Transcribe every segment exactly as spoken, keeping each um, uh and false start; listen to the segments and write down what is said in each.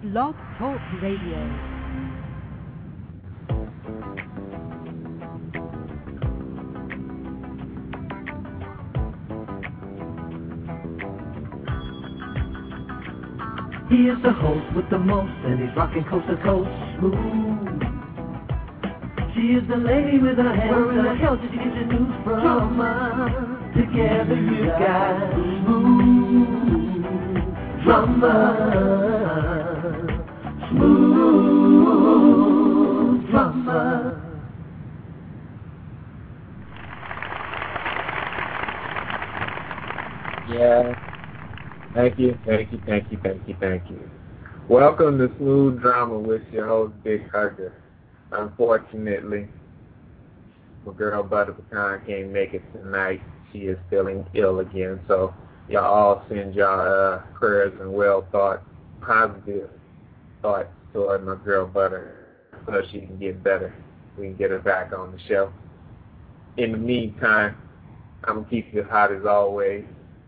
Blog Talk Radio. He is the host with the most, and he's rocking coast to coast, smooth. She is the lady with her hands. Where in the hell did you get your news from? Drama. Together you got smooth drama. Smooth drama. Yeah. Thank you, thank you, thank you, thank you, thank you. Welcome to Smooth Drama with your host, Big Hugger. Unfortunately, my girl Butter Pecan can't make it tonight. She is feeling ill again, so y'all all send y'all uh, prayers and well thought, positive thoughts toward my girl Butter so she can get better. We can get her back on the show. In the meantime, I'm going to keep you hot as always.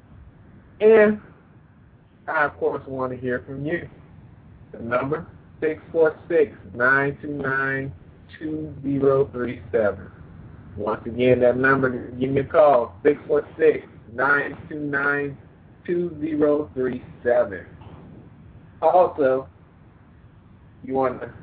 And I, of course, want to hear from you. The number, six four six, nine two nine, two zero three seven. Once again, that number, give me a call, six four six, nine two nine, two zero three seven. Also, you want to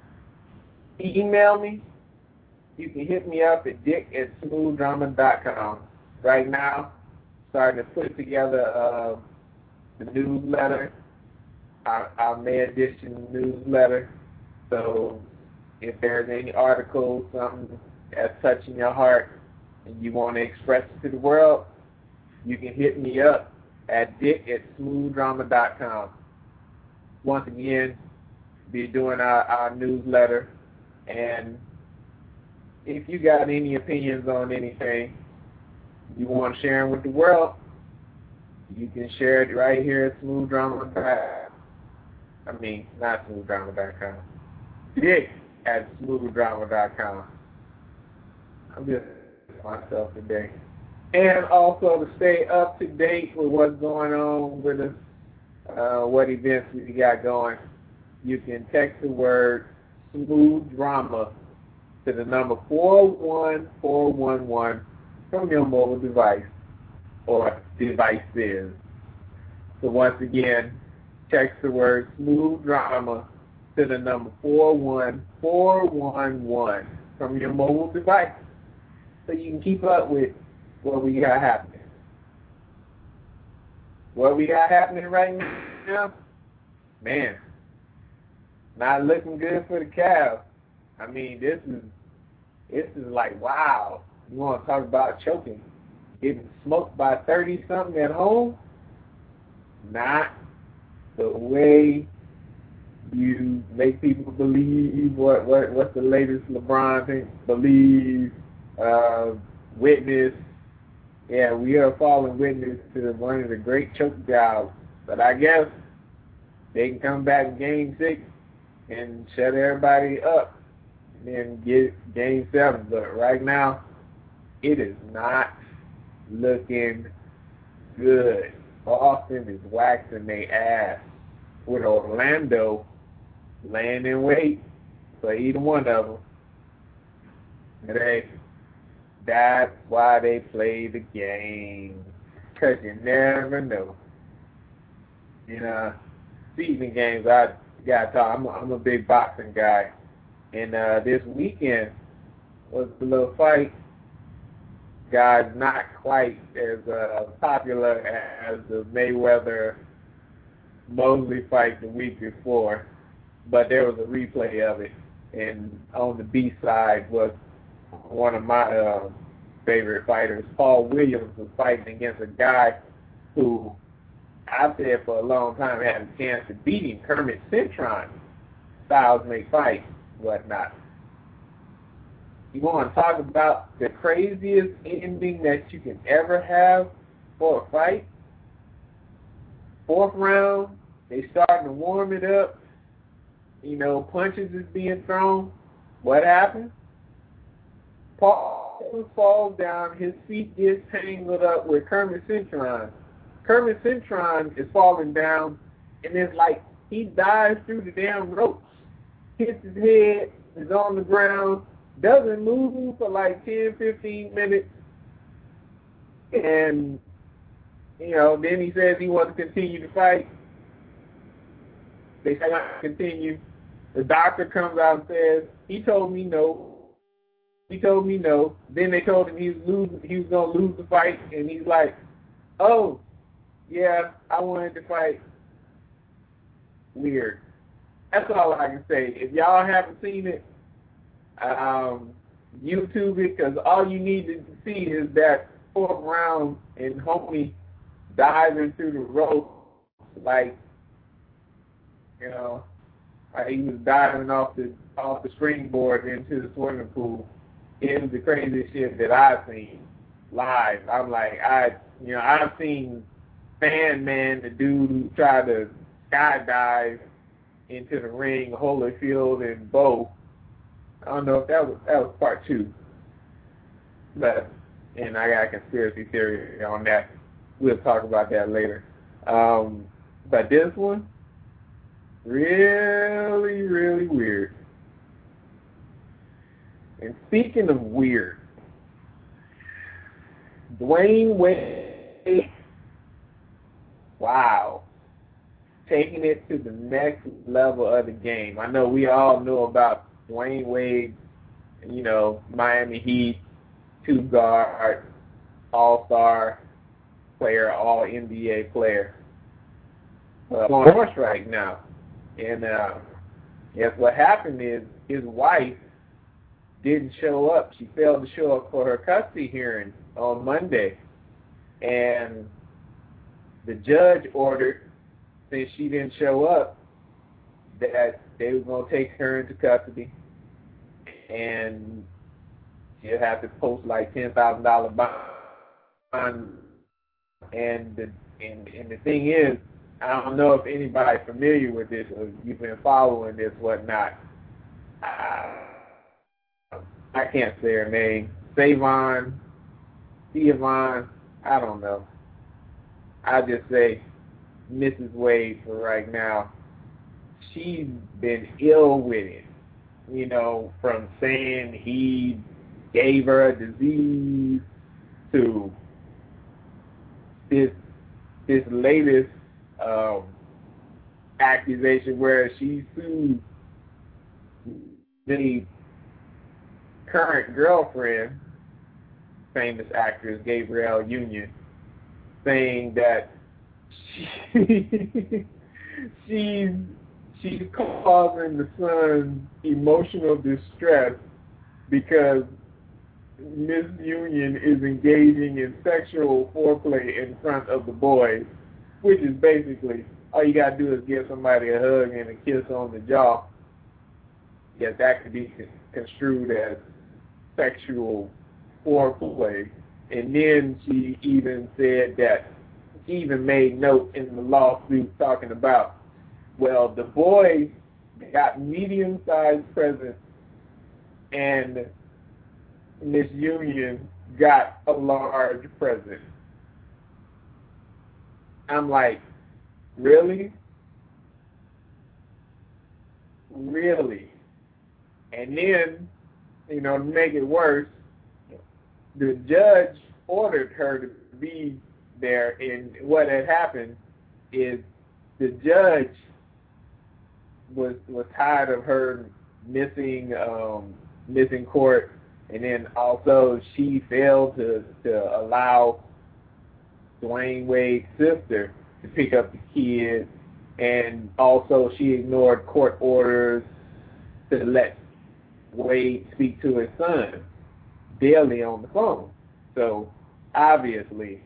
email me? You can hit me up at dick at smooth drama dot com. Right now, starting to put together uh, the newsletter, our, our May edition newsletter. So if there's any articles, something that's touching your heart, and you want to express it to the world, you can hit me up at dick at smooth drama dot com. Once again, be doing our, our newsletter, and if you got any opinions on anything you want to share them with the world, you can share it right here at Smooth Drama dot com. I mean, not Smooth Drama dot com. Dick at Smooth Drama dot com. I'm just myself today. And also to stay up to date with what's going on with us, uh, what events we got going, you can text the word Smooth Drama to the number four one four one one from your mobile device or devices. So once again, text the word Smooth Drama to the number four one four one one from your mobile device so you can keep up with what we got happening. What we got happening right now, man, not looking good for the Cavs. I mean, this is this is like, wow. You want to talk about choking, getting smoked by thirty-something at home? Not the way you make people believe. What what what's the latest LeBron thing? Believe, uh, witness. Yeah, we are falling witness to one of the great choke jobs. But I guess they can come back in game six and shut everybody up and then get game seven. But right now, it is not looking good. Boston is waxing their ass with Orlando laying in wait for either one of them. And they, that's why they play the game, because you never know. You know, season games, I got to talk. I'm a, I'm a big boxing guy. And uh, this weekend was a little fight. Guy's not quite as uh, popular as the Mayweather-Mosley fight the week before, but there was a replay of it, and on the B side was one of my uh, favorite fighters, Paul Williams, was fighting against a guy who I've said for a long time had a chance to beat him, Kermit Cintron. Styles make fights, whatnot. You want to talk about the craziest ending that you can ever have for a fight? Fourth round, they starting to warm it up. You know, punches is being thrown. What happened? Paul falls down. His feet gets tangled up with Kermit Cintron. Kermit Cintron is falling down, and there's like he dives through the damn ropes, hits his head, is on the ground, doesn't move for like ten, fifteen minutes, and, you know, then he says he wants to continue to fight. They say not to continue. The doctor comes out and says, he told me no. He told me no. Then they told him he was losing, he was gonna lose the fight, and he's like, "Oh, yeah, I wanted to fight." Weird. That's all I can say. If y'all haven't seen it, um, YouTube it, because all you need to see is that fourth round and homie diving through the rope like, you know, like he was diving off the off the springboard into the swimming pool. It was the craziest shit that I've seen live. I'm like, I, you know, I've seen Fan Man, the dude who tried to skydive into the ring, Holyfield and Bo. I don't know if that was that was part two, but and I got a conspiracy theory on that. We'll talk about that later. Um, but this one, really, really weird. And speaking of weird, Dwayne Wade, wow, taking it to the next level of the game. I know we all know about Dwayne Wade, you know, Miami Heat, two guard, all-star player, all N B A player. Uh, on horse right now. And uh, yes, what happened is his wife didn't show up. She failed to show up for her custody hearing on Monday. And the judge ordered, since she didn't show up, that they were going to take her into custody. And she'll have to post like ten thousand dollars bond. And the, and, and the thing is, I don't know if anybody's familiar with this or you've been following this, whatnot. Uh, I can't say her name. Savon, Siobhan, I don't know. I just say Missus Wade for right now. She's been ill with it, you know, from saying he gave her a disease to this this latest um, accusation where she sued the current girlfriend, famous actress Gabrielle Union, saying that she, she's she's causing the son emotional distress because Miss Union is engaging in sexual foreplay in front of the boys, which is basically all you gotta do is give somebody a hug and a kiss on the jaw. Yes, that could be construed as sexual foreplay. And then she even said that she even made note in the lawsuit talking about, well, the boys got medium-sized presents and Miss Union got a large present. I'm like, really? Really? And then, you know, to make it worse, the judge ordered her to be there, and what had happened is the judge was was tired of her missing um, missing court, and then also she failed to, to allow Dwayne Wade's sister to pick up the kids, and also she ignored court orders to let Wade speak to his son daily on the phone. So obviously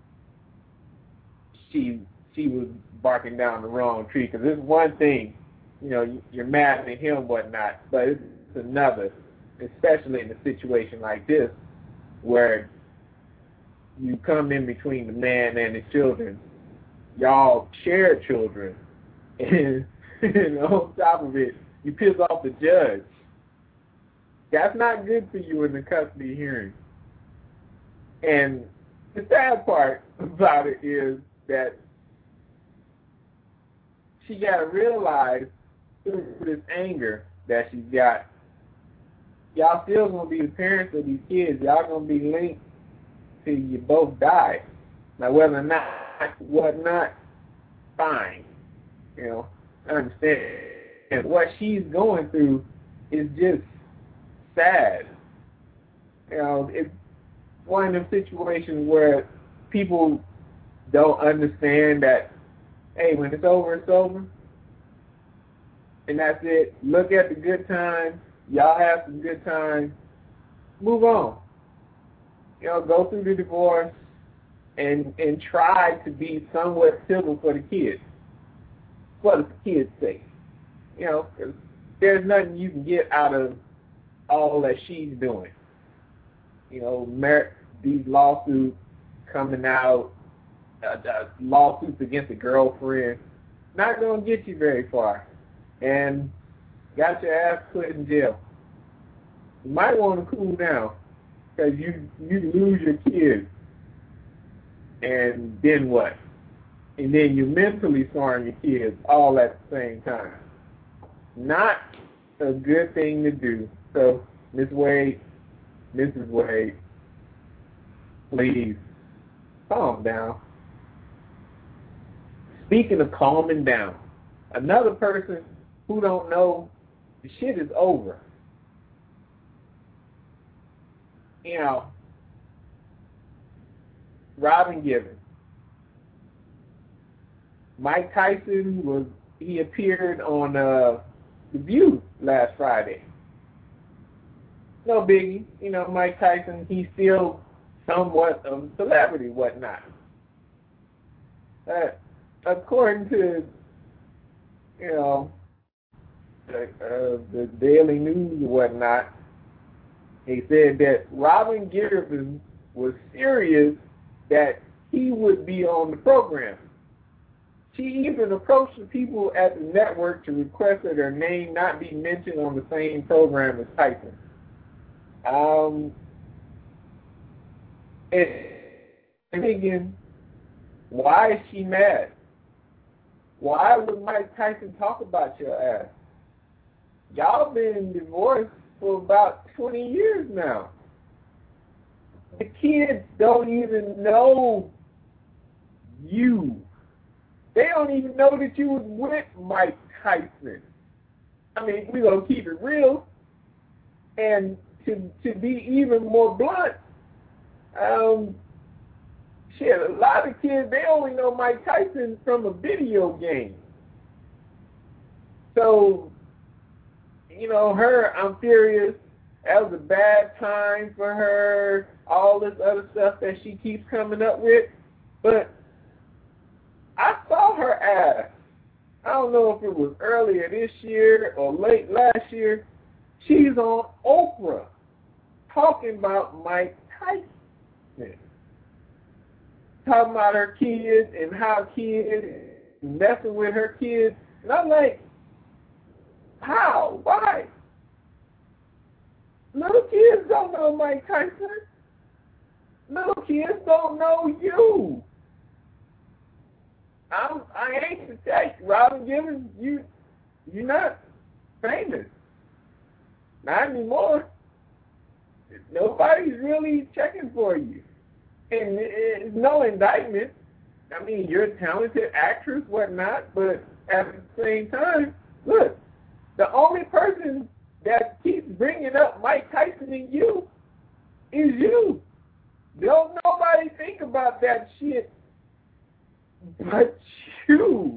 she she was barking down the wrong tree, because it's one thing, you know, you're mad at him, whatnot, but it's another, especially in a situation like this where you come in between the man and his children. Y'all share children, and, and on top of it, you piss off the judge. That's not good for you in the custody hearing. And the sad part about it is that she got to realize through this anger that she's got, y'all still going to be the parents of these kids. Y'all going to be linked till you both die. Now, whether or not, whatnot, fine. You know, I understand. And what she's going through is just sad. You know, it's one of them situations where people don't understand that, hey, when it's over, it's over. And that's it. Look at the good times. Y'all have some good times. Move on. You know, go through the divorce and and try to be somewhat civil for the kids. For the kids' sake. You know, 'cause there's nothing you can get out of all that she's doing. You know, mer- these lawsuits coming out, uh, uh, lawsuits against a girlfriend, not going to get you very far. And got your ass put in jail. You might want to cool down because you, you lose your kids. And then what? And then you're mentally scarring your kids all at the same time. Not a good thing to do. So, Miss Wade, Missus Wade, please calm down. Speaking of calming down, another person who don't know the shit is over. You know, Robin Givens. Mike Tyson was he appeared on uh, The View last Friday. No biggie, you know, Mike Tyson, he's still somewhat of a celebrity, whatnot. Uh, according to, you know, the, uh, the Daily News or whatnot, he said that Robin Givens was serious that he would be on the program. She even approached the people at the network to request that her name not be mentioned on the same program as Tyson. Um, and thinking, why is she mad? Why would Mike Tyson talk about your ass? Y'all been divorced for about twenty years now. The kids don't even know you. They don't even know that you was with Mike Tyson. I mean, we're going to keep it real. And to to be even more blunt, um, shit, a lot of kids, they only know Mike Tyson from a video game. So, you know, her, I'm furious. That was a bad time for her, all this other stuff that she keeps coming up with. But I saw her ass. I don't know if it was earlier this year or late last year. She's on Oprah talking about Mike Tyson. Talking about her kids and how kids messing with her kids. And I'm like, how? Why? Little kids don't know Mike Tyson. Little kids don't know you. I'm, I ain't to tell you, Robin Givens, you, you're not famous. Not anymore. Nobody's really checking for you. And it's no indictment. I mean, you're a talented actress, whatnot, but at the same time, look, the only person that keeps bringing up Mike Tyson and you is you. Don't nobody think about that shit but you.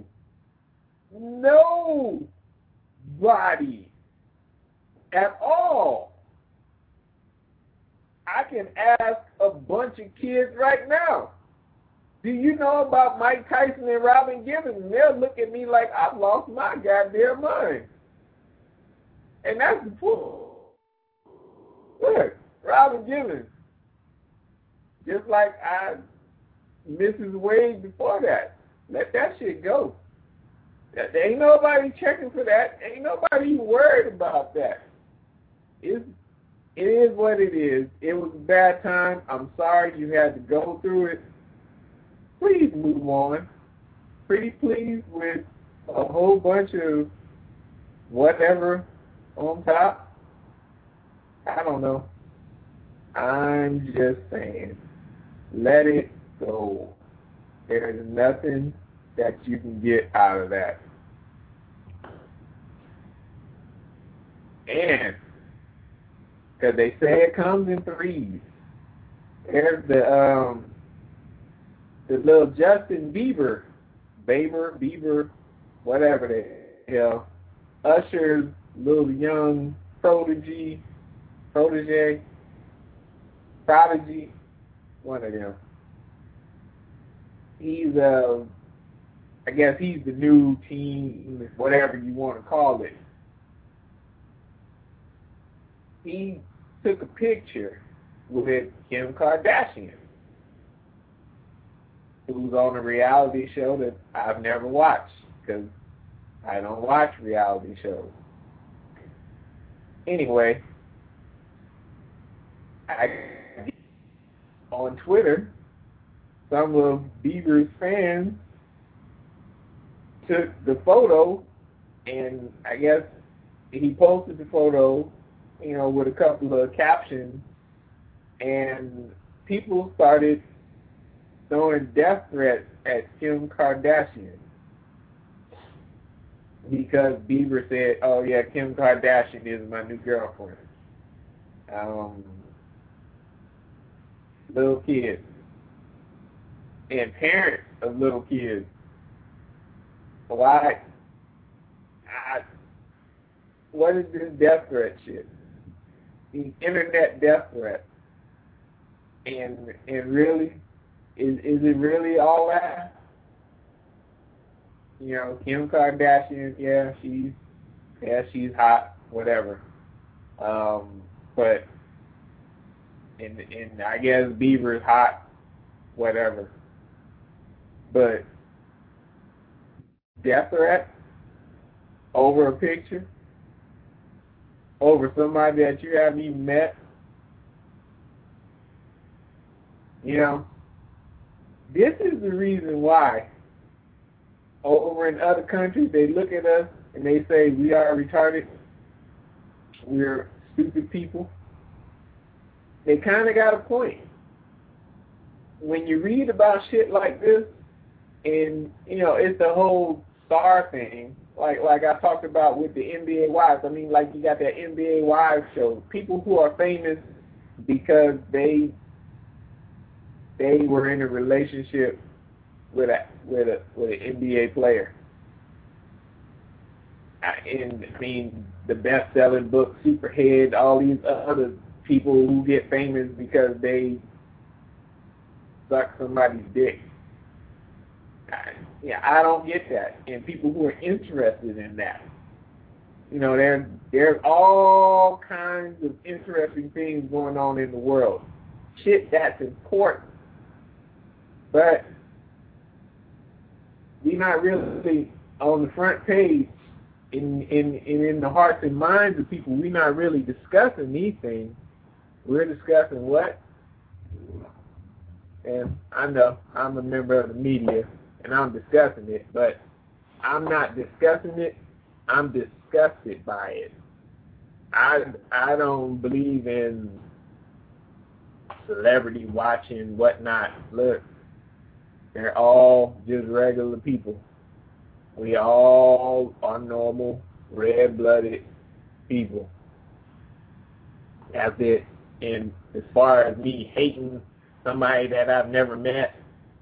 Nobody at all. I can ask a bunch of kids right now, do you know about Mike Tyson and Robin Givens? And they'll look at me like I've lost my goddamn mind. And that's the point. Look, Robin Givens, just like I, Missus Wade before that, let that shit go. There ain't nobody checking for that. Ain't nobody worried about that. It's, it is what it is. It was a bad time. I'm sorry you had to go through it. Please move on. Pretty pleased with a whole bunch of whatever on top. I don't know. I'm just saying, let it go. There's nothing that you can get out of that. And, because they say it comes in threes. There's the, um, the little Justin Bieber, Bieber, Bieber, whatever the hell, Usher's little young protege, protege, prodigy, one of them. He's, uh, I guess he's the new teen, whatever you want to call it. He took a picture with Kim Kardashian, who's on a reality show that I've never watched because I don't watch reality shows. Anyway, I, on Twitter, some of Bieber's fans took the photo, and I guess he posted the photo, you know, with a couple of captions, and people started throwing death threats at Kim Kardashian because Bieber said, "Oh yeah, Kim Kardashian is my new girlfriend." Um, little kids and parents of little kids. Why? I, what is this death threat shit? These internet death threats. And and really, is is it really all that? You know, Kim Kardashian, yeah, she's yeah, she's hot, whatever. Um, but and and I guess Bieber's hot, whatever. But death threat over a picture, over somebody that you haven't even met. You know, this is the reason why over in other countries they look at us and they say we are retarded, we're stupid people. They kind of got a point. When you read about shit like this, and, you know, it's the whole star thing, like like I talked about with the N B A Wives. I mean, like you got that N B A Wives show. People who are famous because they they were in a relationship with a with a with an N B A player. And I mean, the best-selling book, Superhead, all these other people who get famous because they suck somebody's dick. I, yeah, I don't get that. And people who are interested in that. You know, there there's all kinds of interesting things going on in the world. Shit that's important. But we're not really on the front page in, in, in, in the hearts and minds of people. We're not really discussing these things. We're discussing what? And I know I'm a member of the media and I'm discussing it, but I'm not discussing it. I'm disgusted by it. I, I don't believe in celebrity watching, whatnot. Look, they're all just regular people. We all are normal, red-blooded people. That's it. And as far as me hating somebody that I've never met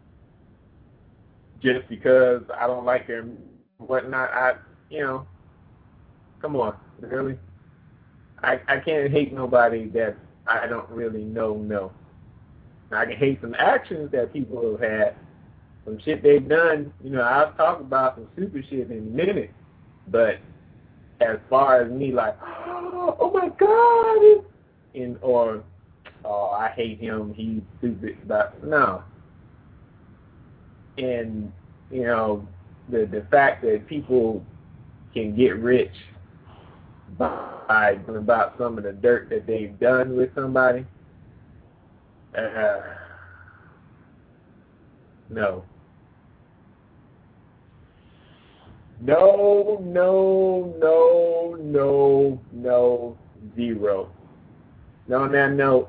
just because I don't like their whatnot, I, you know, come on, really? I, I can't hate nobody that I don't really know, no. I can hate some actions that people have had, some shit they've done. You know, I'll talk about some stupid shit in a minute, but as far as me like, oh, oh my God, and or, oh, I hate him, he's stupid, but no. And, you know, the the fact that people can get rich by about some of the dirt that they've done with somebody, uh, no. No, no, no, no, no, zero. And on that note,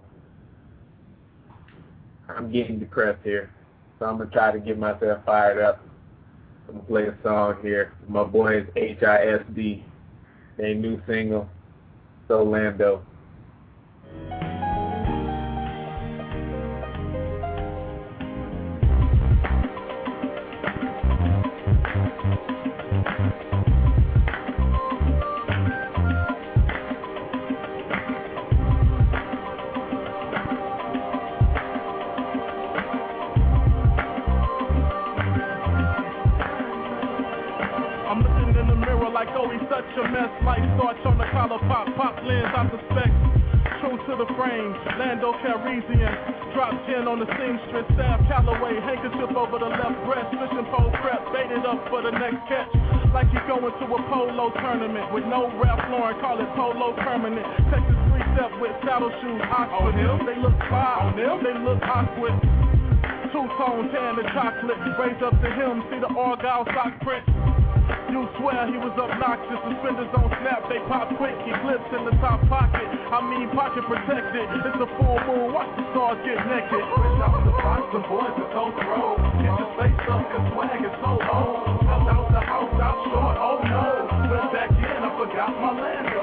I'm getting depressed here, so I'm going to try to get myself fired up. I'm going to play a song here. My boys H I S D, their new single, Solando. A mess like starch on the collar pop, pop lens I suspect. True to the frame, Lando Calrissian. Drop gin on the seamstress, Stab Calloway, handkerchief over the left breast, fishing pole prep, baited up for the next catch. Like you going to a polo tournament with no Ralph Lauren, call it polo permanent. Texas three step with saddle shoes, Oxford. Oh, they look fine, oh, they look awkward. Two-tone tan and chocolate, raise up to him, see the Argyle sock print. You swear he was obnoxious, suspenders don't snap, they pop quick, he flips in the top pocket, I mean pocket protected, it's a full moon, watch the stars get naked. Wish out the box, the boys are so throw, get your face up, cause swag is so old, held out the house out short, oh no, went back in, I forgot my Lando,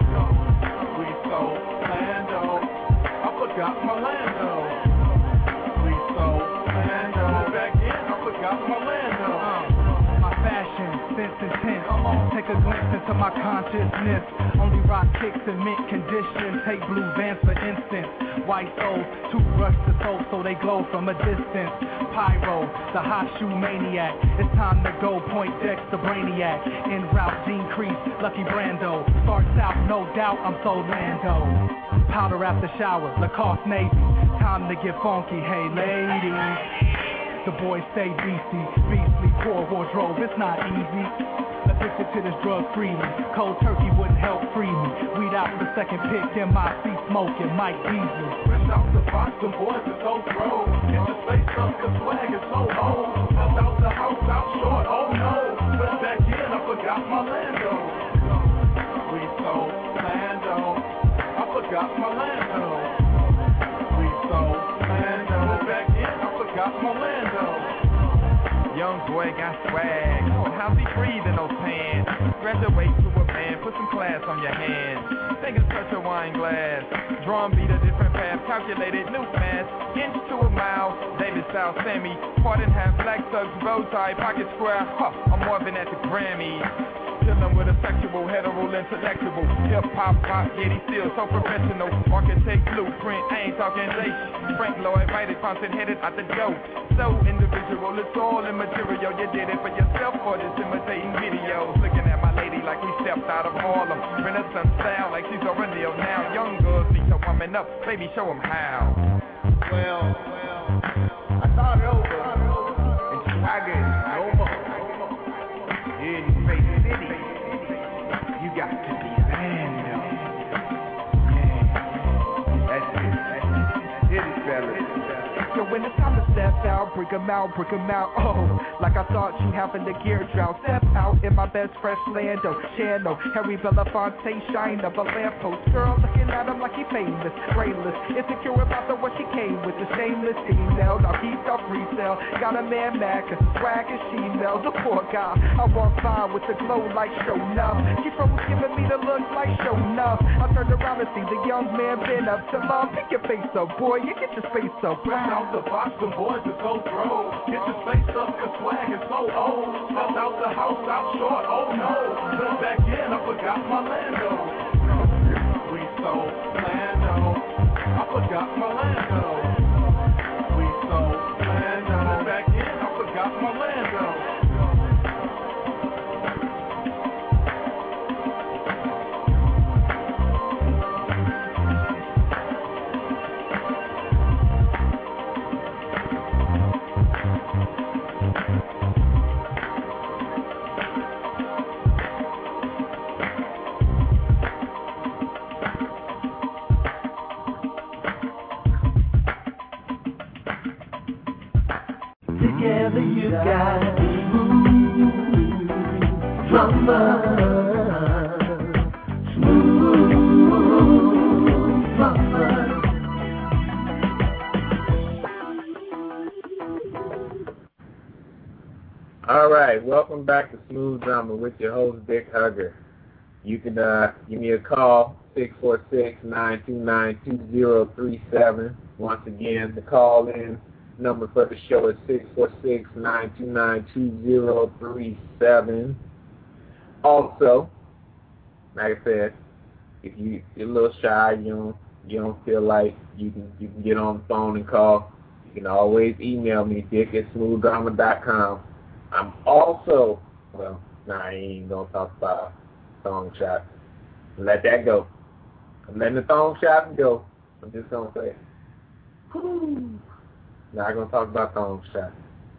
we so Lando, I forgot my Lando, we so Lando, back in, I forgot my Lando. Fashion, sense intent. Take a glimpse into my consciousness. Only rock kicks in mint condition. Take blue vans for instance. White souls, toothbrush the soap so they glow from a distance. Pyro, the hot shoe maniac. It's time to go. Point decks to Brainiac. En route, Gene Crease, Lucky Brando. Starts out, no doubt, I'm so Lando. Powder after shower, Lacoste Navy. Time to get funky, hey ladies. The boys stay beastie, beastly, poor wardrobe, it's not easy. Addicted to this drug freely, cold turkey wouldn't help free me. Weed out the second pick, M I C smoking, Mike Beasley. Fresh out the box, the boys are so throw. Get your face up, the swag is so old. Held out the house out short, oh no. Went back in, I forgot my Lando. We so Lando, I forgot my Lando. We so Lando, back in, I forgot my Lando. Young boy got swag, but how's he breathing those pants? Graduate to a band, put some class on your hands. Think it's such a wine glass. Drum beat a different path, calculated new mass. Inch to a mile, David South Sammy. Part in half, black thugs, bow tie, pocket square. Huh, I'm more than at the Grammys. Chillin' with a sexual, hetero, intellectual. Hip-hop, pop, yet he still so professional. Architect, blueprint, I ain't talking lace. Frank Lloyd, righted, constant headed out the dope. So individual, it's all immaterial. You did it for yourself or just imitating videos. Looking at my lady like we stepped out of Harlem. Renaissance style like she's over Neil now. Young girls need to woman up, baby, show them how. Well, well, I thought it over and tried it no more. In Space City, you got to be Lando. Yeah, that's it, that's it, hit it, fellas. So when it's time to step out, bring 'em out, bring 'em out, oh. Like I thought you having the gear drought. Step out in my best fresh Lando channel. Harry Belafonte shine of a lamppost. Girl looking at him like he famous, brainless. Insecure about the what she came with. The shameless female, now he's off resale. Got a man mad cause swag is she melts. The poor guy, I walk by with the glow like show enough. She froze giving me the look like show enough. I turned around to see the young man been up to love. Pick your face up, boy, you get your face up. Out the box, the boys are so throw. Get your face up, cause swag is so old. Held out the house out short, oh no. Went back in, I forgot my Lando. We so Lando, I forgot my Lando. We so Lando, back in, I forgot my Lando. All right, welcome back to Smooth Drama with your host, Dick Hugger. You can uh, give me a call, six four six, nine two nine, two zero three seven. Once again, the call-in number for the show is six four six, nine two nine, two zero three seven. Also, like I said, if you, you're a little shy, you don't, you don't feel like you can, you can get on the phone and call, you can always email me, dick at smooth drama dot com. I'm also, well, nah, I ain't going to talk about thong shots. Let that go. I'm letting the thong shots go. I'm just going to say, whoo, not going to talk about thong shots.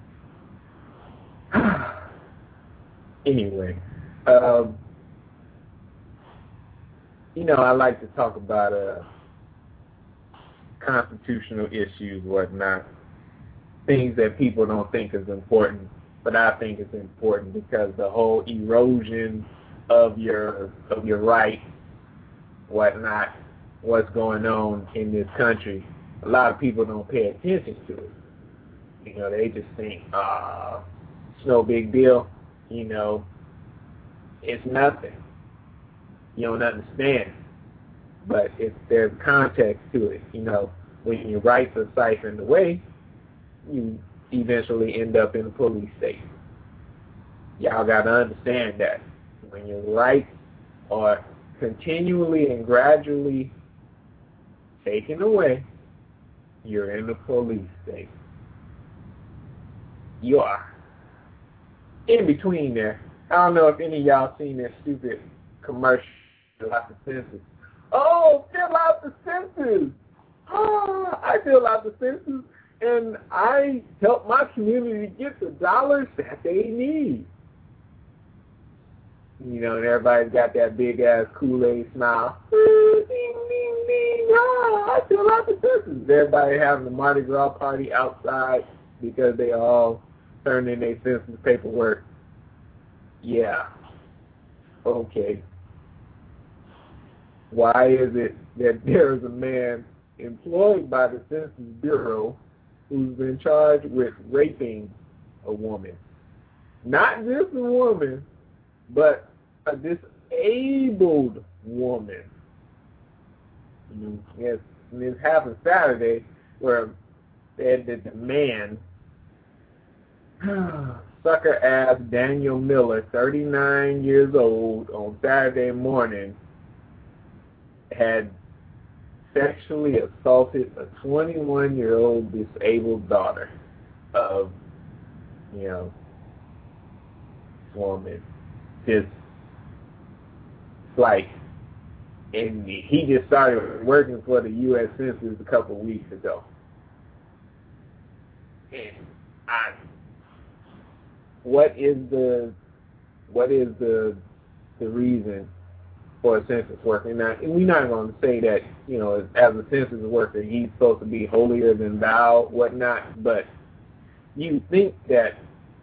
Anyway, um, you know, I like to talk about uh, constitutional issues, whatnot, things that people don't think is important, but I think it's important because the whole erosion of your of your rights, whatnot, what's going on in this country, a lot of people don't pay attention to it. You know, they just think, ah, it's no big deal. You know, it's nothing. You don't understand. But if there's context to it, you know, when your rights are siphoned away, you eventually end up in a police state. Y'all got to understand that. When your rights are continually and gradually taken away, you're in the police state. You are. In between there, I don't know if any of y'all seen that stupid commercial about the census. Oh, fill out the census. Oh, I fill out the census, and I help my community get the dollars that they need. You know, and everybody's got that big-ass Kool-Aid smile. Ding, ding, ding, oh, I fill out the census. Everybody having a Mardi Gras party outside because they all turned in their census paperwork. Yeah. Okay. Why is it that there is a man employed by the Census Bureau who's been charged with raping a woman? Not just a woman, but a disabled woman. Mm-hmm. Yes, and this happened Saturday, where they had that the man, sucker-ass Daniel Miller, thirty-nine years old, on Saturday morning, had sexually assaulted a twenty-one-year-old disabled daughter of, you know, woman. Just like, and he just started working for the U S Census a couple of weeks ago. And I, what is the, what is the, the reason for a census worker? Now, we're not going to say that, you know, as a census worker, he's supposed to be holier than thou, whatnot, but you think that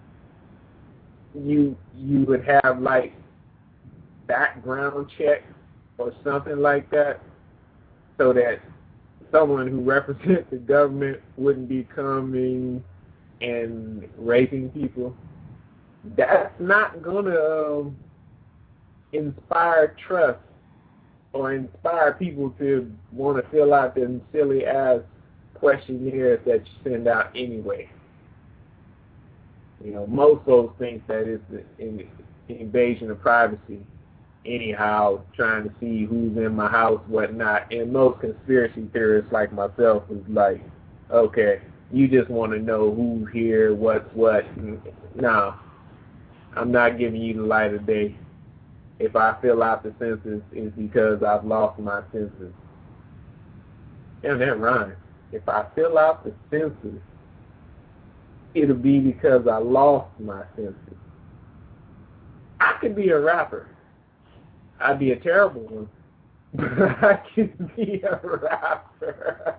you you would have, like, background check or something like that so that someone who represents the government wouldn't be coming and raping people. That's not going to um, inspire trust or inspire people to want to fill out them silly-ass questionnaires that you send out anyway. You know, most folks think that it's an invasion of privacy anyhow, trying to see who's in my house, whatnot. And most conspiracy theorists like myself is like, okay, you just want to know who's here, what's what. No, I'm not giving you the light of day. If I fill out the census, it's because I've lost my census. Damn, that rhymes. If I fill out the census, it'll be because I lost my census. I could be a rapper. I'd be a terrible one. But I could be a rapper.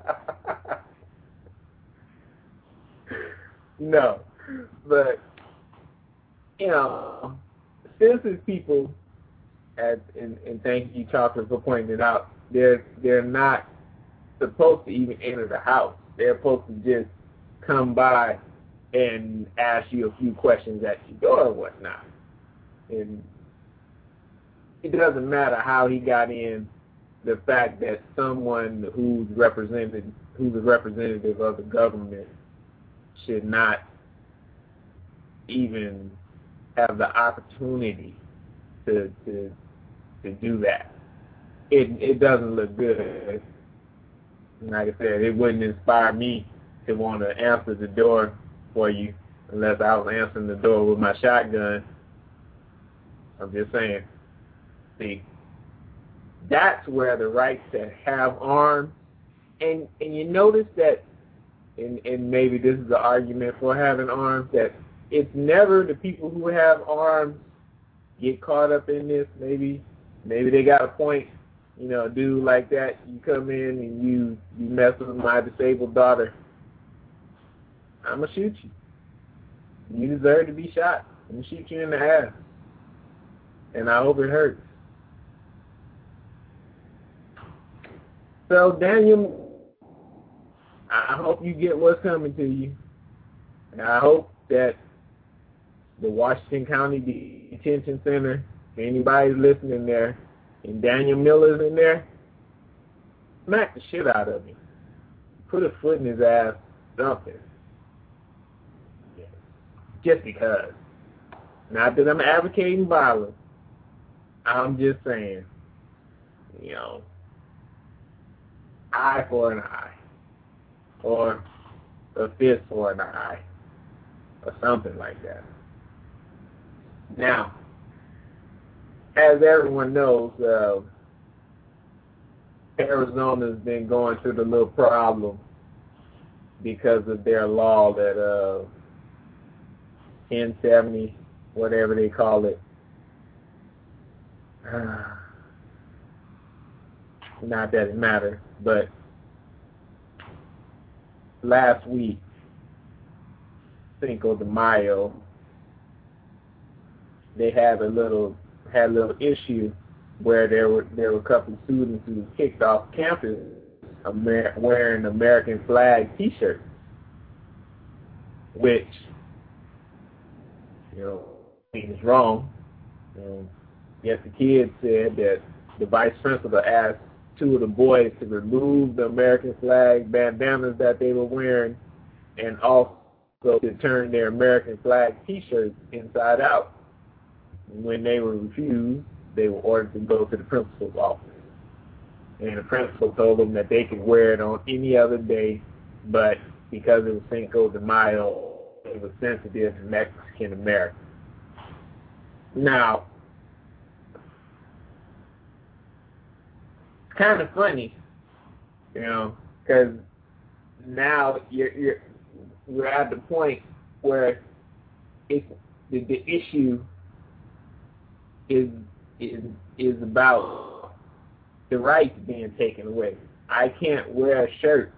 No. But, you know, census people, As, and, and thank you, Chopper, for pointing it out, they're, they're not supposed to even enter the house. They're supposed to just come by and ask you a few questions at your door or whatnot. And it doesn't matter how he got in. The fact that someone who's represented, who's a representative of the government, should not even have the opportunity to to to do that. It it doesn't look good. Like I said, it wouldn't inspire me to want to answer the door for you unless I was answering the door with my shotgun. I'm just saying. See, that's where the right to have arms, and and you notice that, and, and maybe this is the argument for having arms, that it's never the people who have arms get caught up in this. Maybe maybe they got a point. You know, a dude like that, you come in and you, you mess with my disabled daughter, I'm going to shoot you. You deserve to be shot. I'm going to shoot you in the ass. And I hope it hurts. So, Daniel, I hope you get what's coming to you. And I hope that the Washington County Detention Center, if anybody's listening there, and Daniel Miller's in there, smack the shit out of him. Put a foot in his ass, something. Yeah. Just because. Not that I'm advocating violence. I'm just saying, you know, eye for an eye. Or a fist for an eye. Or something like that. Now, as everyone knows, uh, Arizona's been going through the little problem because of their law that uh, ten seventy, whatever they call it. Uh, not that it matters, but last week, Cinco de Mayo, they had a little had a little issue where there were there were a couple of students who was kicked off campus Amer- wearing American flag T-shirts, which, you know, is wrong. Um, yes, the kids said that the vice principal asked two of the boys to remove the American flag bandanas that they were wearing, and also to turn their American flag T-shirts inside out. When they were refused, they were ordered to go to the principal's office. And the principal told them that they could wear it on any other day, but because it was Cinco de Mayo, it was sensitive to Mexican Americans. Now, it's kind of funny, you know, because now you're, you're, we're at the point where it's, the, the issue is is is about the rights being taken away. I can't wear a shirt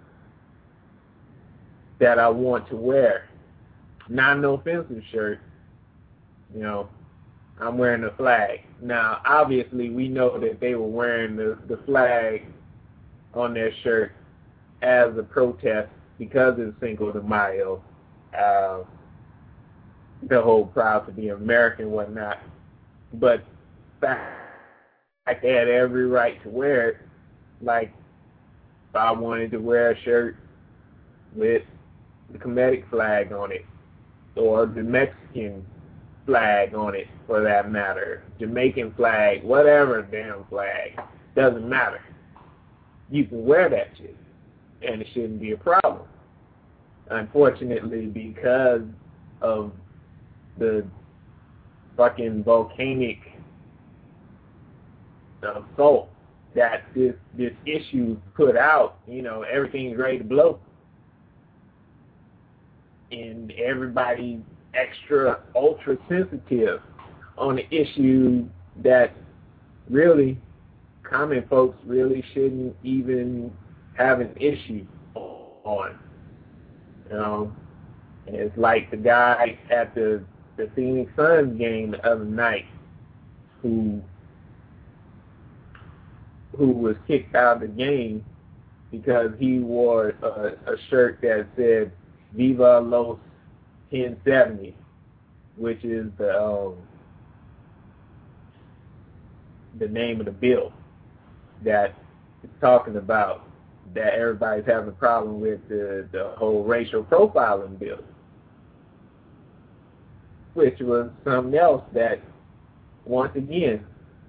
that I want to wear. Not an offensive shirt. You know, I'm wearing a flag. Now, obviously, we know that they were wearing the, the flag on their shirt as a protest because of Cinco de Mayo. Uh, the whole proud to be American and whatnot. But like they had every right to wear it. Like if I wanted to wear a shirt with the Kemetic flag on it, or the Mexican flag on it for that matter, Jamaican flag, whatever damn flag, doesn't matter. You can wear that shit, and it shouldn't be a problem. Unfortunately, because of the fucking volcanic assault that this this issue put out, you know, everything's ready to blow. And everybody's extra ultra sensitive on the issue that really common folks really shouldn't even have an issue on. You know, and it's like the guy at the the Phoenix Suns game the other night who who was kicked out of the game because he wore a, a shirt that said "Viva los ten seventy, which is the um, the name of the bill that it's talking about, that everybody's having a problem with, the, the whole racial profiling bill, which was something else that, once again,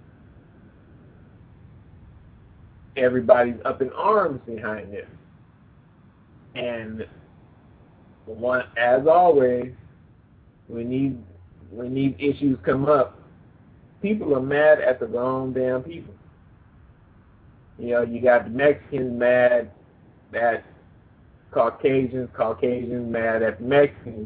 everybody's up in arms behind this. And one, as always, when these when these issues come up, people are mad at the wrong damn people. You know, you got the Mexicans mad at Caucasians, Caucasians mad at the Mexicans.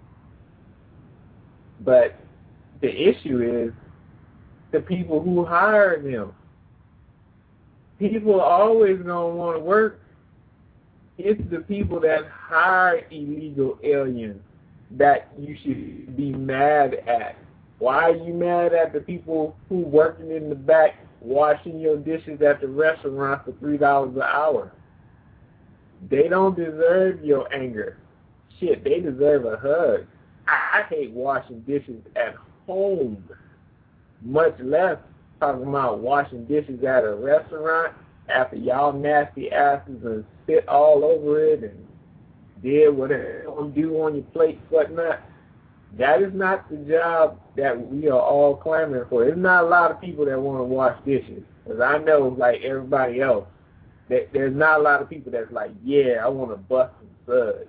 But the issue is the people who hire them. People are always going to want to work. It's the people that hire illegal aliens that you should be mad at. Why are you mad at the people who working in the back washing your dishes at the restaurant for three dollars an hour? They don't deserve your anger. Shit, they deserve a hug. I, I hate washing dishes at home, much less talking about washing dishes at a restaurant after y'all nasty asses and spit all over it and did whatever you do on your plate, whatnot. That is not the job that we are all clamoring for. There's not a lot of people that want to wash dishes. Because I know, like everybody else, that there's not a lot of people that's like, yeah, I want to bust some suds.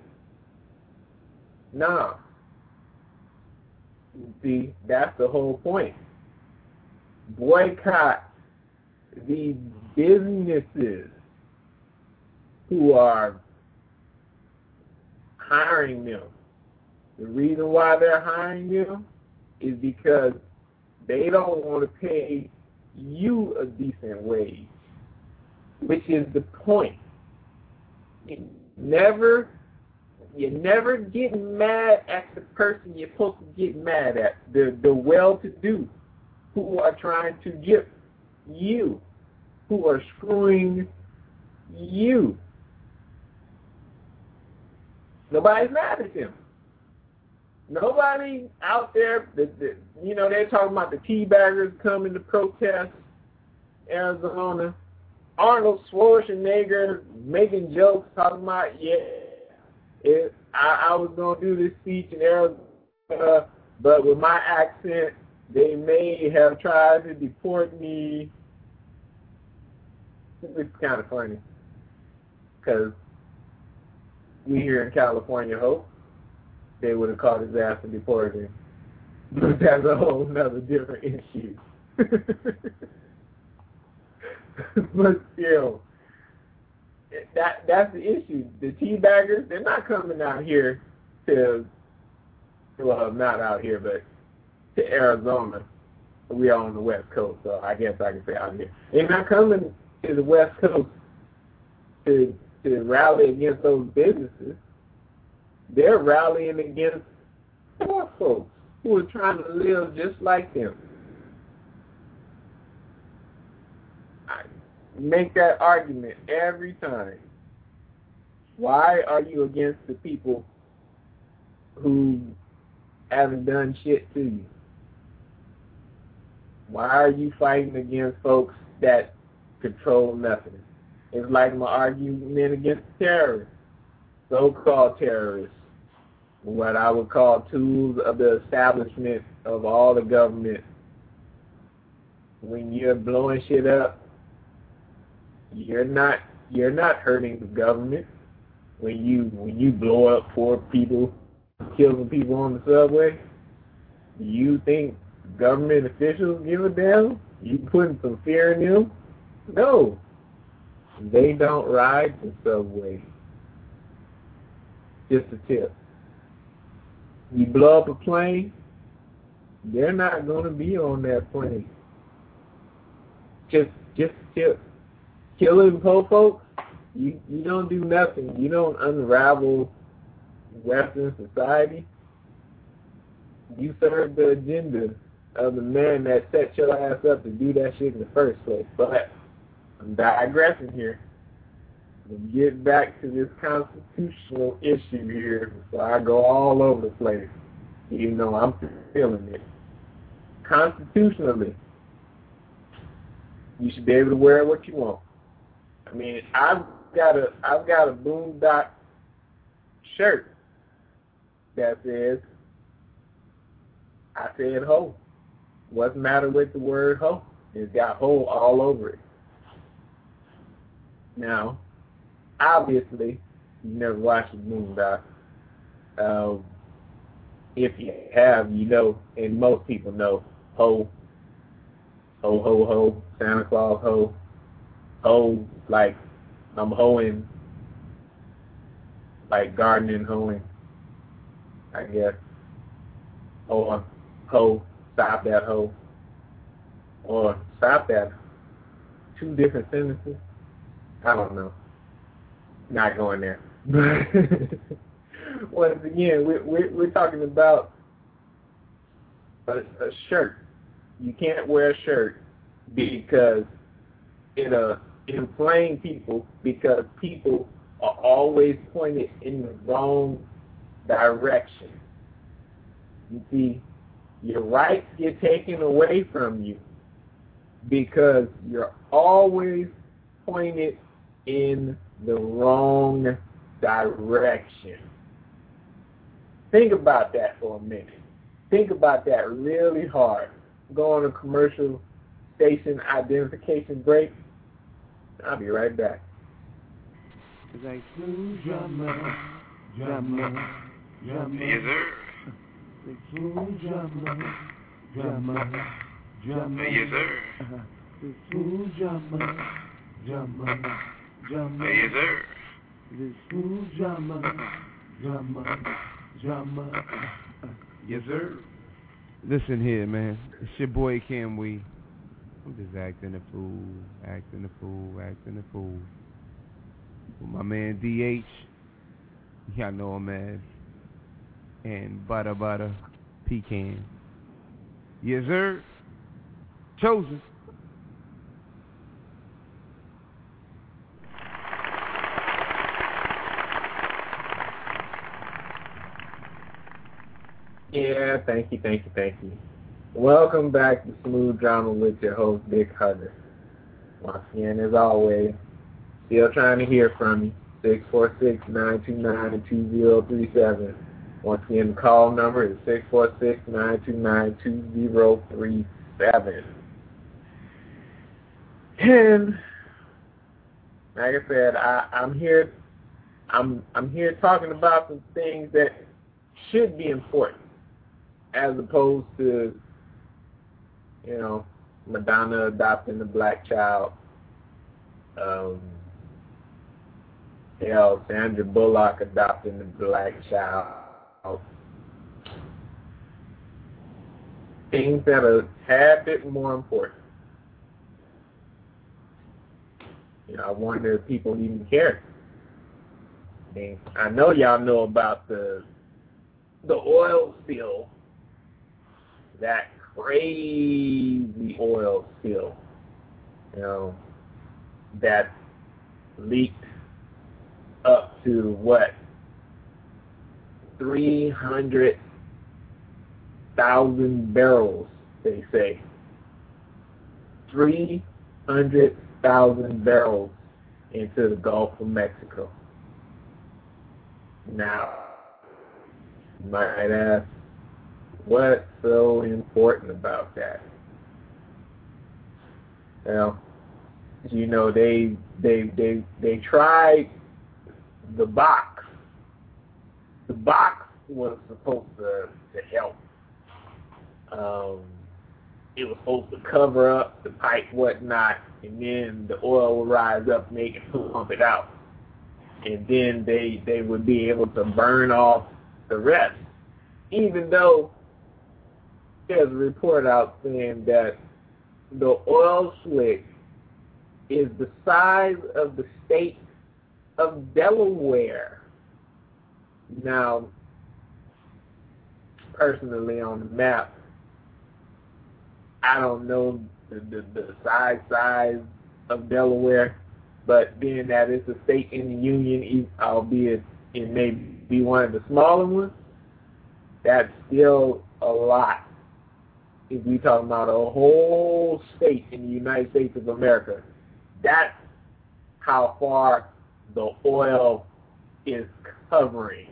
No. See, that's the whole point. Boycott these businesses who are hiring them. The reason why they're hiring them is because they don't want to pay you a decent wage, which is the point. You never, you never get mad at the person you're supposed to get mad at, the, the well-to-do who are trying to get you, who are screwing you. Nobody's mad at them. Nobody out there, the, the, you know, they're talking about the teabaggers coming to protest Arizona. Arnold Schwarzenegger making jokes talking about, yeah, it, I, I was going to do this speech in Arizona, but with my accent, they may have tried to deport me. It's kind of funny because we here in California hope they would have caught his ass and deported him. But that's a whole nother different issue. But still, that that's the issue. The teabaggers, they're not coming out here to, well, not out here, but to Arizona. We are on the West Coast, so I guess I can say out here. They're not coming to the West Coast to to rally against those businesses. They're rallying against poor folks who are trying to live just like them. I make that argument every time. Why are you against the people who haven't done shit to you? Why are you fighting against folks that control nothing? It's like my argument against terrorists, so-called terrorists, what I would call tools of the establishment of all the government. When you're blowing shit up, you're not you're not hurting the government. When you when you blow up poor people, killing people on the subway, do you think government officials give a damn? You putting some fear in them? No. They don't ride the subway. Just a tip. You blow up a plane, they're not going to be on that plane. Just just a tip. Killing poor folks, you, you don't do nothing. You don't unravel Western society. You serve the agenda of the man that set your ass up to do that shit in the first place. But I'm digressing here. and get back to this constitutional issue here, so I go all over the place, even though I'm feeling it. Constitutionally, you should be able to wear what you want. I mean, I've got a I've got a Boondock shirt that says, I said ho. What's the matter with the word ho? It's got ho all over it. Now, obviously, you never watched the Boondock. Um, if you have, you know, and most people know, ho, ho, ho, ho, Santa Claus ho, ho, like I'm hoeing, like gardening hoeing, I guess, or ho, stop that ho, or stop that, two different sentences. I don't know. Not going there. Once again, we're, we're, we're talking about a, a shirt. You can't wear a shirt because it'll inflame people, because people are always pointed in the wrong direction. You see, your rights get taken away from you because you're always pointed in the wrong direction. Think about that for a minute. Think about that really hard. Go on a commercial station identification break. I'll be right back. It's like smooth drummer, drummer, drummer. Yes, sir. Like smooth drummer, drummer, drummer. Yes, sir. Uh-huh. The smooth drummer, drummer, drummer. Yes, sir. The smooth drummer, drummer, drummer. Yes, sir. Listen here, man. It's your boy Cam Wee. I'm just acting a fool, acting a fool, acting a fool. With my man D H, y'all know him as, and Butter Butter Pecan. Yes, sir. Chosen. Yeah, thank you, thank you, thank you. Welcome back to Smooth Drama with your host, Dick Hugger. Once again, as always, still trying to hear from you. six four six, nine two nine, two zero three seven. Once again, the call number is six four six, nine two nine, two zero three seven. And like I said, I, I'm here I'm I'm here talking about some things that should be important, as opposed to, you know, Madonna adopting the black child, um, hell, Sandra Bullock adopting the black child. Things that are a tad bit more important. You know, I wonder if people even care. I mean, I know y'all know about the the oil spill, that crazy oil spill, you know, that leaked up to what, three hundred thousand barrels, they say. three hundred thousand barrels into the Gulf of Mexico. Now, you might ask, what's so important about that? Well, you know, they they they they tried the box. The box was supposed to, to help. Um, it was supposed to cover up the pipe, whatnot, and then the oil would rise up and they could pump it out. And then they they would be able to burn off the rest. Even though there's a report out saying that the oil slick is the size of the state of Delaware. Now, personally on the map, I don't know the, the, the size size of Delaware, but being that it's a state in the union, albeit it may be one of the smaller ones, that's still a lot. If we talking about a whole state in the United States of America, that's how far the oil is covering.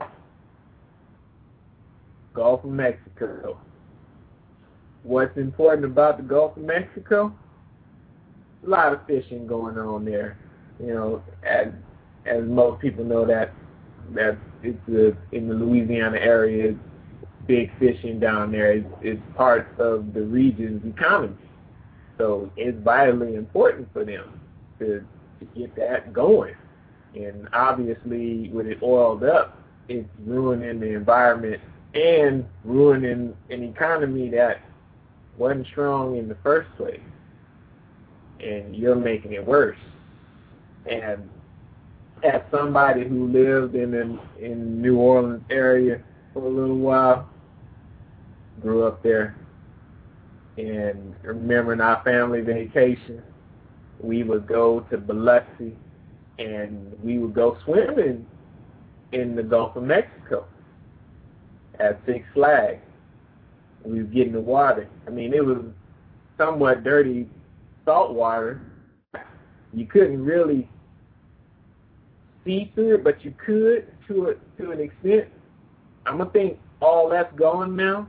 Gulf of Mexico. What's important about the Gulf of Mexico? A lot of fishing going on there. You know, as as most people know, that that it's a, in the Louisiana area, it's big fishing down there. It's, it's part of the region's economy, so it's vitally important for them to to get that going. And obviously, with it oiled up, it's ruining the environment and ruining an economy that wasn't strong in the first place. And you're making it worse. And as somebody who lived in the in New Orleans area for a little while, grew up there, and remembering our family vacation, we would go to Biloxi, and we would go swimming in the Gulf of Mexico at Six Flags. We would get in the water. I mean, it was somewhat dirty salt water. You couldn't really see through it, but you could to a, to an extent. I'm gonna think all that's gone now,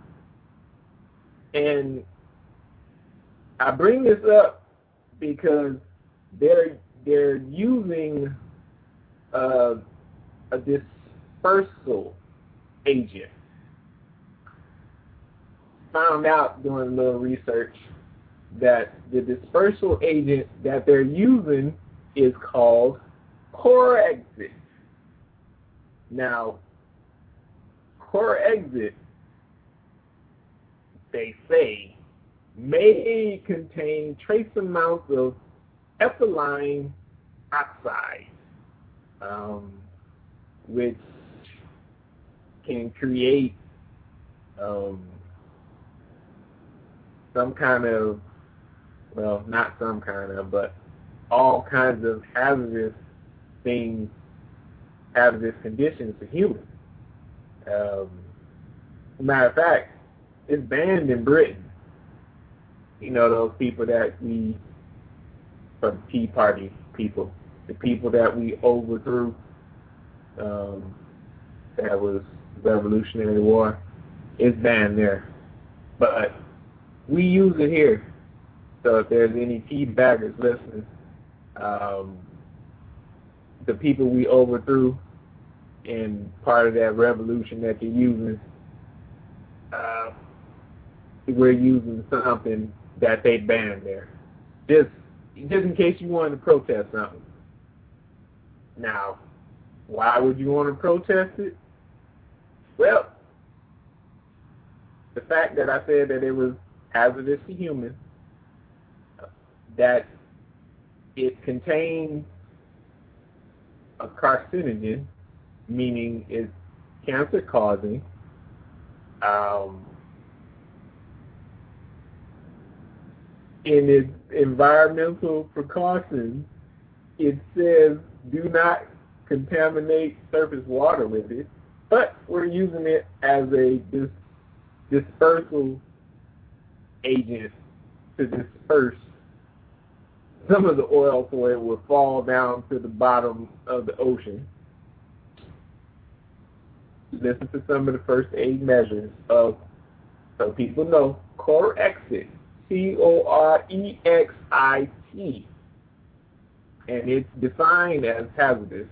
and I bring this up because they're they're using uh, a dispersal agent. Found out doing a little research that the dispersal agent that they're using is called Corexit. Now, Corexit, they say, may contain trace amounts of ethylene oxide, um, which can create um, some kind of, well, not some kind of, but all kinds of hazardous things, hazardous conditions for humans. Um, as a matter of fact, it's banned in Britain. You know, those people that we, the Tea Party people, the people that we overthrew, um, that was Revolutionary War, it's banned there. But we use it here. So if there's any tea baggers listening, um, the people we overthrew in part of that revolution that they're using, uh, we're using something that they banned there. Just, just in case you wanted to protest something. Now, why would you want to protest it? Well, the fact that I said that it was hazardous to humans, that it contains a carcinogen, meaning it's cancer-causing, um, in its environmental precautions, it says do not contaminate surface water with it, but we're using it as a dis- dispersal agent to disperse some of the oil so it will fall down to the bottom of the ocean. Listen to some of the first aid measures of, so people know, Corexit, C O R E X I T, and it's defined as hazardous.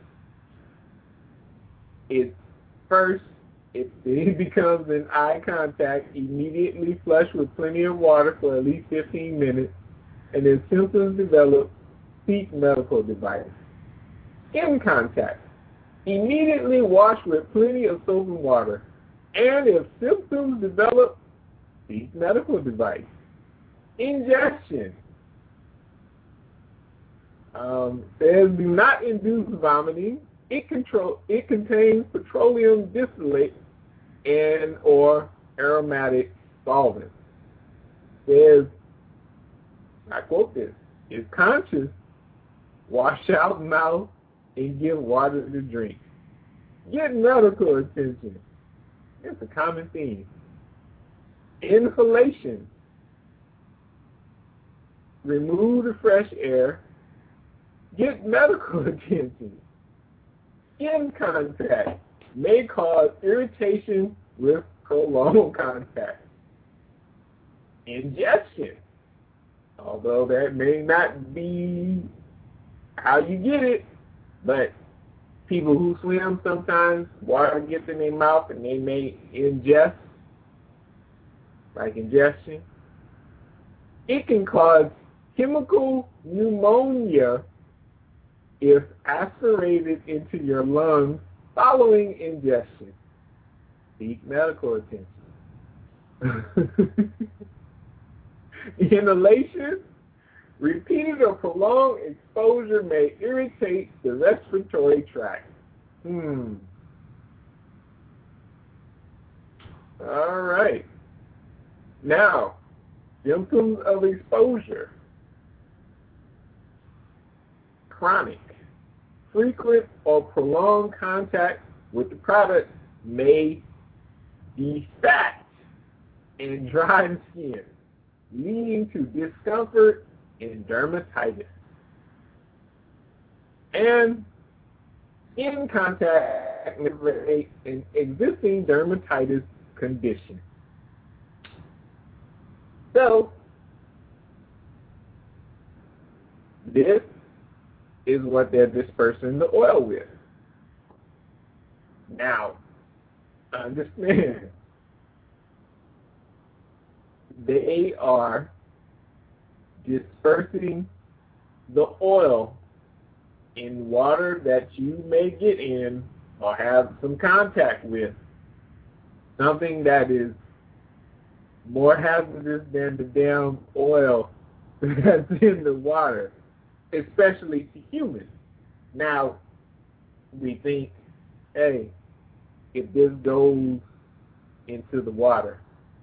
It's first, if it becomes in eye contact, immediately flush with plenty of water for at least fifteen minutes, and if symptoms develop, seek medical advice. In contact, immediately wash with plenty of soap and water, and if symptoms develop, seek medical advice. Ingestion. Um, says do not induce vomiting. It control it contains petroleum distillate and or aromatic solvents. Says, I quote this, is conscious wash out mouth, and give water to drink. Get medical attention. It's a common theme. Inhalation. Remove the fresh air. Get medical attention. Skin contact may cause irritation with prolonged contact. Ingestion. Although that may not be how you get it, but people who swim sometimes, water gets in their mouth and they may ingest, like ingestion. It can cause chemical pneumonia if aspirated into your lungs following ingestion. Seek medical attention. Inhalation. Repeated or prolonged exposure may irritate the respiratory tract. Hmm. All right. Now, symptoms of exposure. Chronic. Frequent or prolonged contact with the product may be fat and dry skin, leading to discomfort and dermatitis. And skin contact may create an existing dermatitis condition. So, this is what they're dispersing the oil with. Now, understand, they are dispersing the oil in water that you may get in or have some contact with, something that is more hazardous than the damn oil that's in the water, especially to humans. Now, we think, hey, if this goes into the water,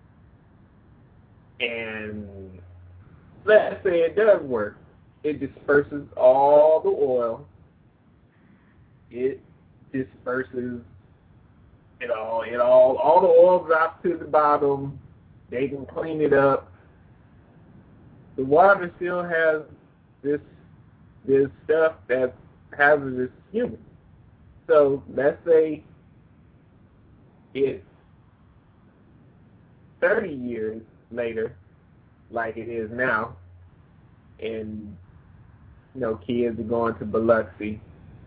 and let's say it does work, it disperses all the oil, it disperses it all, it all, all the oil drops to the bottom, they can clean it up. The water still has this this stuff that's hazardous to humans. So let's say it's thirty years later, like it is now, and you know, kids are going to Biloxi,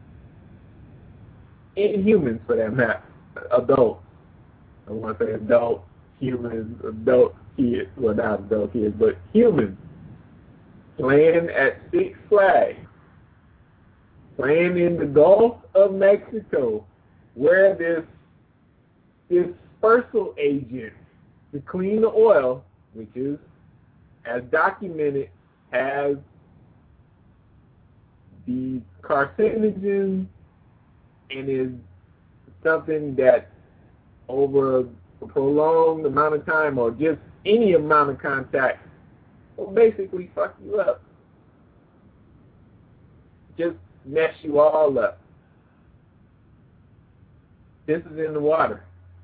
and humans for that matter, adults. I want to say adult, humans, adult kids, well not adult kids, but humans playing at Six Flags, playing in the Gulf of Mexico, where this dispersal agent to clean the oil, which is, as documented, has the carcinogen and is something that over a prolonged amount of time or just any amount of contact will basically fuck you up. Just mess you all up. This is in the water.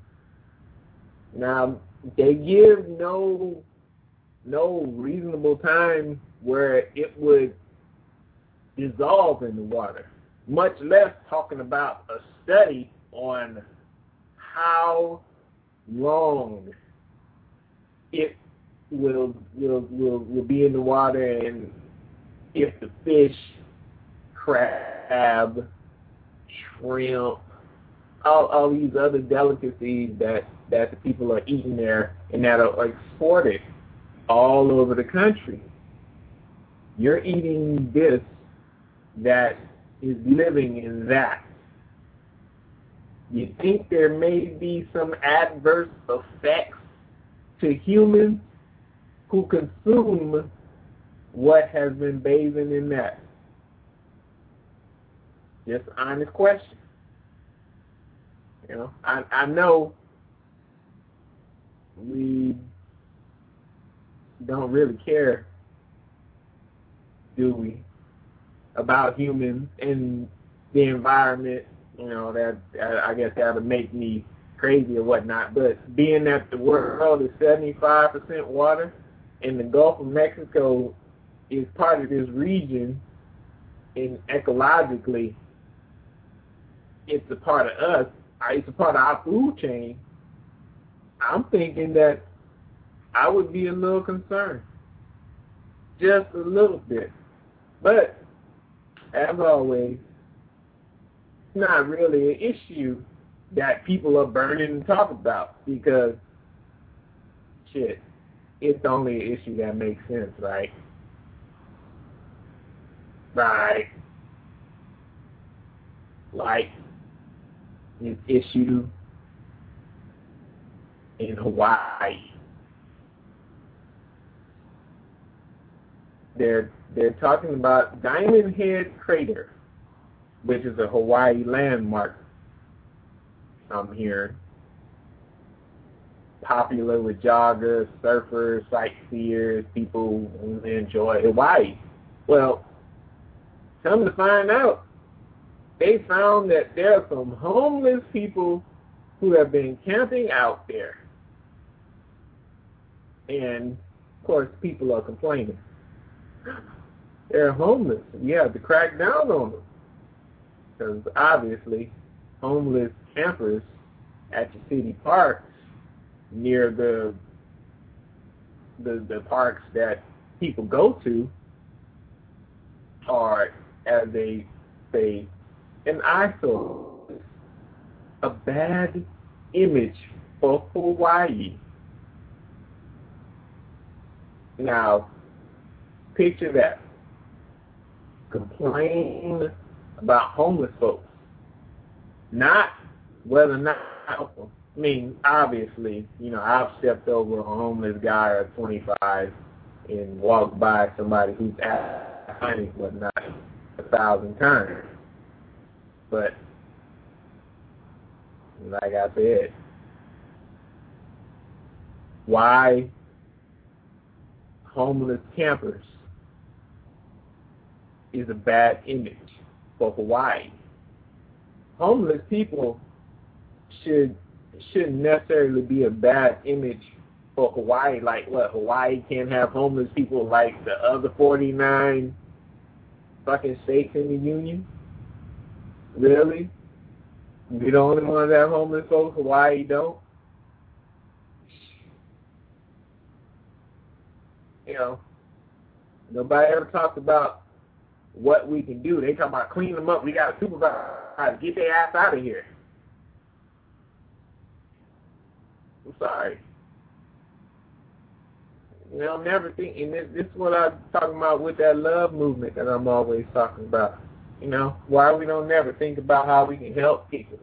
Now, they give no no reasonable time where it would dissolve in the water, much less talking about a study on how long it will will will, will be in the water, and if the fish, crab, shrimp, all, all these other delicacies that, that the people are eating there and that are exported all over the country. You're eating this that is living in that. You think there may be some adverse effects to humans who consume what has been bathing in that? Just honest question. You know, I, I know we don't really care, do we? about humans and the environment, you know, that I guess that would make me crazy or whatnot. But being that the world is seventy-five percent water and the Gulf of Mexico is part of this region, and ecologically it's a part of us, it's a part of our food chain, I'm thinking that I would be a little concerned. Just a little bit. But, as always, it's not really an issue that people are burning and talk about, because, shit, it's only an issue that makes sense, right? Right. Like this issue in Hawaii. They're they're talking about Diamond Head Crater, which is a Hawaii landmark, I'm hearing. Popular with joggers, surfers, sightseers, people who enjoy Hawaii. Well, come to find out, they found that there are some homeless people who have been camping out there. And, of course, people are complaining. They're homeless. We have to crack down on them. Because, obviously, homeless campers at your city parks, near the, the, the parks that people go to, are, as they say, an eyesore, a bad image for Hawaii. Now, picture that. Complain about homeless folks. Not whether or not, I mean, obviously, you know, I've stepped over a homeless guy or twenty-five and walked by somebody who's at honey, but not a thousand times. But, like I said, why homeless campers is a bad image for Hawaii. Homeless people should shouldn't necessarily be a bad image for Hawaii. Like what, Hawaii can't have homeless people like the other forty-nine fucking states in the union? Really? We the only ones that have homeless folks, Hawaii don't? You know, nobody ever talks about what we can do. They talk about clean them up. We got to supervise. Get their ass out of here. I'm sorry. You know, I'm never thinking, this, this is what I'm talking about with that love movement that I'm always talking about. You know, why we don't never think about how we can help people.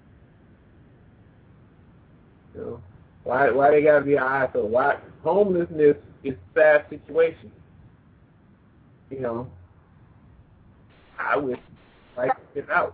You know, why why they gotta be an eyesore? Why homelessness is a sad situation. You know, I would like to get out,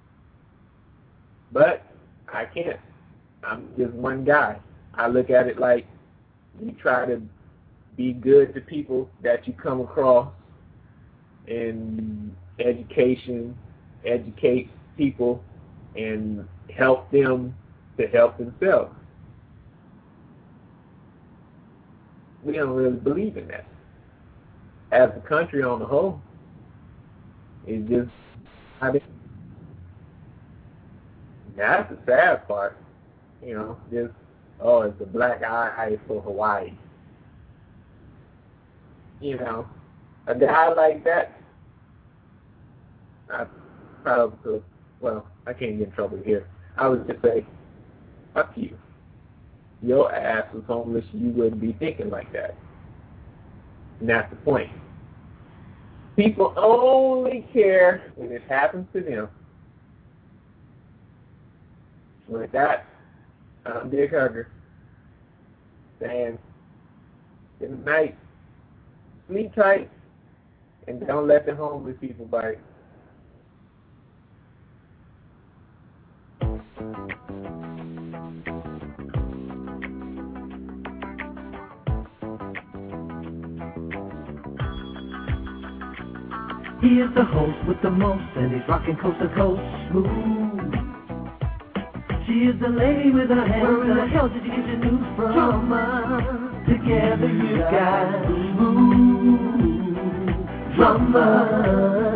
but I can't. I'm just one guy. I look at it like you try to be good to people that you come across, and education, educate people, and help them to help themselves. We don't really believe in that. As a country on the whole, it's just, I mean, that's the sad part. You know, just, oh, it's a black eye for Hawaii. You know, a guy like that, I probably, well, I can't get in trouble here. I would just say, fuck you. Your ass was homeless, you wouldn't be thinking like that. And that's the point. People only care when it happens to them. With that, I'm Dick Hugger, saying good night, sleep tight, and don't let the homeless people bite. He is the host with the most, and he's rocking coast to coast smooth. She is the lady with her hands. Where in the hell did you get your news from? Drama. Together you got smooth drama.